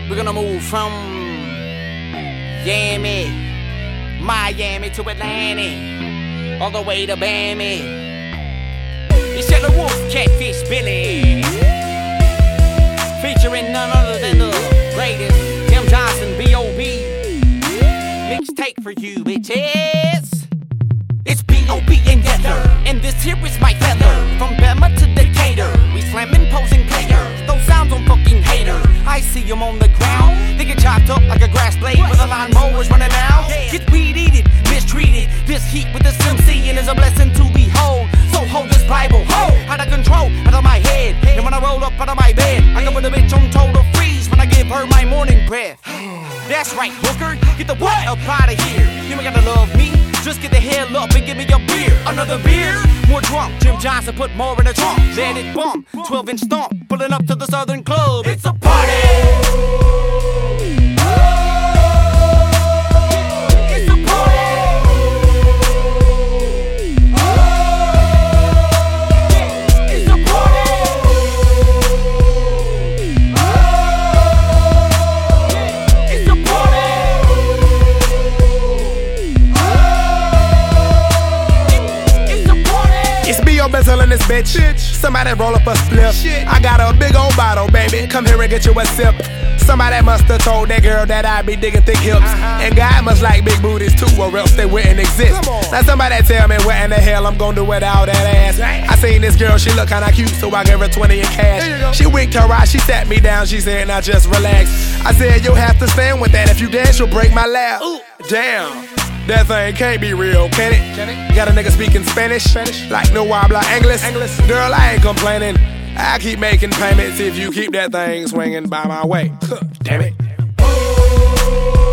We're gonna move from Miami to Atlanta, all the way to Bammy. It's Yellow Wolf, Catfish Billy, featuring none other than the greatest, Tim Johnson, B.O.B. Mixtape for you, bitches. It's B.O.B. and Yether, and this here is my feather. From Bama to Decatur, we slamming, posing players. Those sounds on fucking haters. I see them on the ground, they get chopped up like a grass blade with a lawnmower's running down. Get weed eated, mistreated. This heat with this MC and is a blessing to behold. So hold this Bible, out of control, out of my head. And when I roll up out of my bed, I can put a bitch on total freeze when I give her my morning breath. That's right, Booker, get the what up out of here. You ain't gotta love me, just get the hell up and give me your beer. Another beer, more drunk. Jim Johnson put more in the trunk. Let it bump, 12-inch stomp, pulling up to the Southern Club. It's a party. In this bitch. Somebody roll up a split. I got a big old bottle, baby. Come here and get you a sip. Somebody must have told that girl that I be digging thick hips. And God must like big booties too, or else they wouldn't exist. Now somebody tell me what in the hell I'm gonna do without that ass. I seen this girl, she look kinda cute, so I gave her 20 in cash. She winked her eye, she sat me down, she said, now just relax. I said, you'll have to stand with that. If you dance, you'll break my lap. Damn. That thing can't be real, can it? Got a nigga speaking Spanish? Like no habla English? Girl, I ain't complaining. I keep making payments if you keep that thing swinging by my way. Damn it.